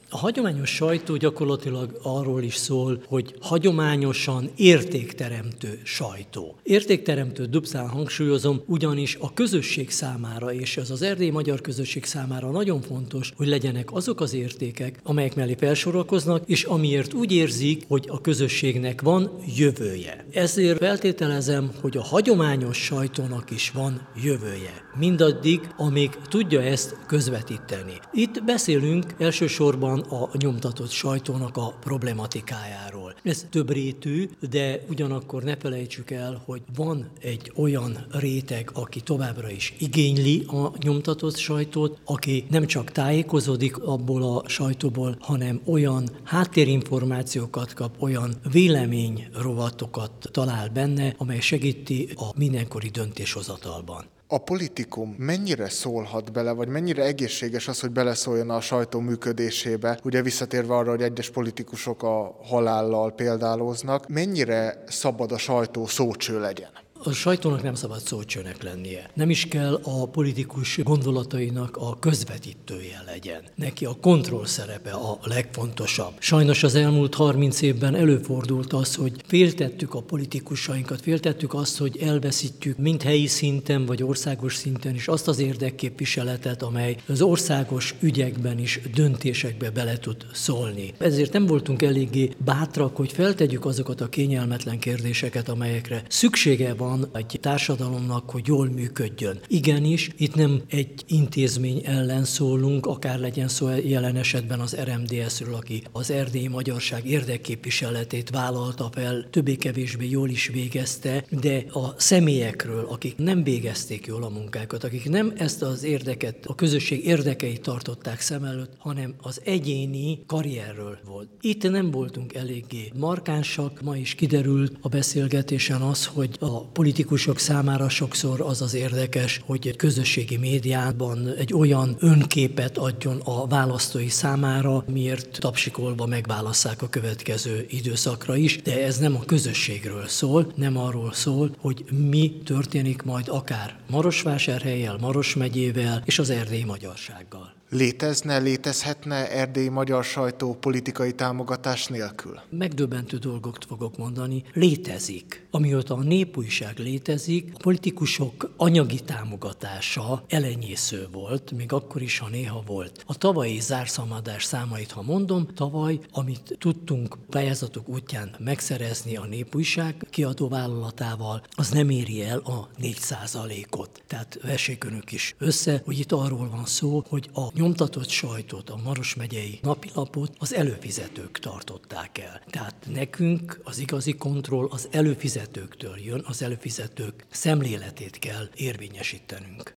A hagyományos sajtó gyakorlatilag arról is szól, hogy hagyományosan értékteremtő sajtó. Értékteremtő dupszán hangsúlyozom, ugyanis a közösség számára, és ez az erdélyi magyar közösség számára nagyon fontos, hogy legyenek azok az értékek, amelyek mellé felsorakoznak, és amiért úgy érzik, hogy a közösségnek van jövője. Ezért feltételezem, hogy a hagyományos sajtónak is van jövője. Mindaddig, amíg tudja ezt közvetíteni. Itt beszélünk elsősorban a nyomtatott sajtónak a problematikájáról. Ez többrétű, de ugyanakkor ne felejtsük el, hogy van egy olyan réteg, aki továbbra is igényli a nyomtatott sajtót, aki nem csak tájékozódik abból a sajtóból, hanem olyan háttérinformációkat kap, olyan véleményrovatokat talál benne, amely segíti a mindenkori döntéshozatalban. A politikum mennyire szólhat bele, vagy mennyire egészséges az, hogy beleszóljon a sajtó működésébe? Ugye visszatérve arra, hogy egyes politikusok a halállal példáloznak, mennyire szabad a sajtó szócső legyen? A sajtónak nem szabad szócsőnek lennie. Nem is kell a politikus gondolatainak a közvetítője legyen. Neki a kontroll szerepe a legfontosabb. Sajnos az elmúlt 30 évben előfordult az, hogy féltettük a politikusainkat, féltettük azt, hogy elveszítjük mind helyi szinten, vagy országos szinten is azt az érdekképviseletet, amely az országos ügyekben is döntésekbe bele tud szólni. Ezért nem voltunk eléggé bátrak, hogy feltegyük azokat a kényelmetlen kérdéseket, amelyekre szüksége van egy társadalomnak, hogy jól működjön. Igenis, itt nem egy intézmény ellen szólunk, akár legyen szó jelen esetben az RMDS-ről, aki az erdélyi magyarság érdekképviseletét vállalta fel, többé-kevésbé jól is végezte, de a személyekről, akik nem végezték jól a munkákat, akik nem ezt az érdeket, a közösség érdekeit tartották szem előtt, hanem az egyéni karrierről volt. Itt nem voltunk eléggé markánsak, ma is kiderült a beszélgetésen az, hogy a politikusok számára sokszor az az érdekes, hogy egy közösségi médiában egy olyan önképet adjon a választói számára, miért tapsikolva megválasszák a következő időszakra is, de ez nem a közösségről szól, nem arról szól, hogy mi történik majd akár Marosvásárhellyel, Maros megyével és az erdélyi magyarsággal. Létezhetne erdélyi magyar sajtó politikai támogatás nélkül? Megdöbbentő dolgot fogok mondani. Létezik. Amióta a Népújság létezik, a politikusok anyagi támogatása elenyésző volt, még akkor is, ha néha volt. A tavalyi zárszámadás számait, ha mondom, tavaly, amit tudtunk pályázatok útján megszerezni a Népújság kiadóvállalatával, az nem éri el a 4%-ot. Tehát vessék önök is össze, hogy itt arról van szó, hogy a nyomtatott sajtót, a Maros megyei napilapot az előfizetők tartották el. Tehát nekünk az igazi kontroll az előfizetőktől jön, az előfizetők szemléletét kell érvényesítenünk.